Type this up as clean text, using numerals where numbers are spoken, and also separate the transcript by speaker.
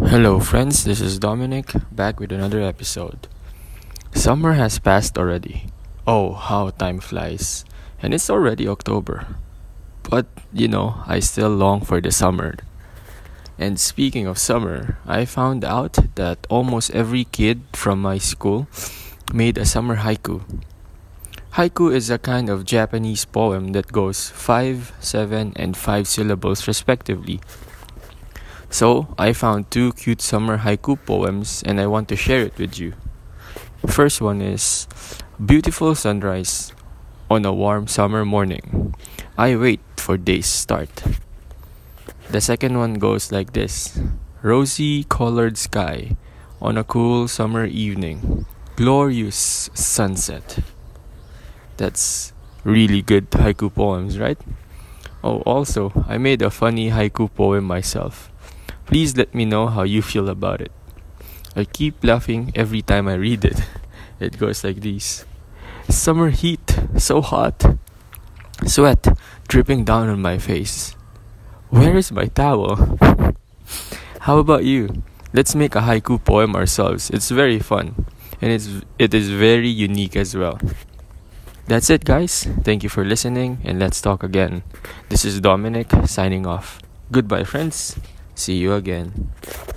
Speaker 1: Hello, friends. This is Dominic back with another episode. Summer has passed already. Oh, how time flies. And it's already October. But, I still long for the summer. And speaking of summer, I found out that almost every kid from my school made a summer haiku. Haiku is a kind of Japanese poem that goes 5, 7, and 5 syllables respectively. So, I found two cute summer haiku poems and I want to share it with you. First one is Beautiful sunrise on a warm summer morning. I wait for day's start. The second one goes like this. Rosy colored sky on a cool summer evening. Glorious sunset. That's really good haiku poems, right? Oh, also, I made a funny haiku poem myself. Please let me know how you feel about it. I keep laughing every time I read it. It goes like this. Summer heat, so hot. Sweat dripping down on my face. Where is my towel? How about you? Let's make a haiku poem ourselves. It's very fun. And it is very unique as well. That's it, guys. Thank you for listening and let's talk again. This is Dominic signing off. Goodbye, friends. See you again.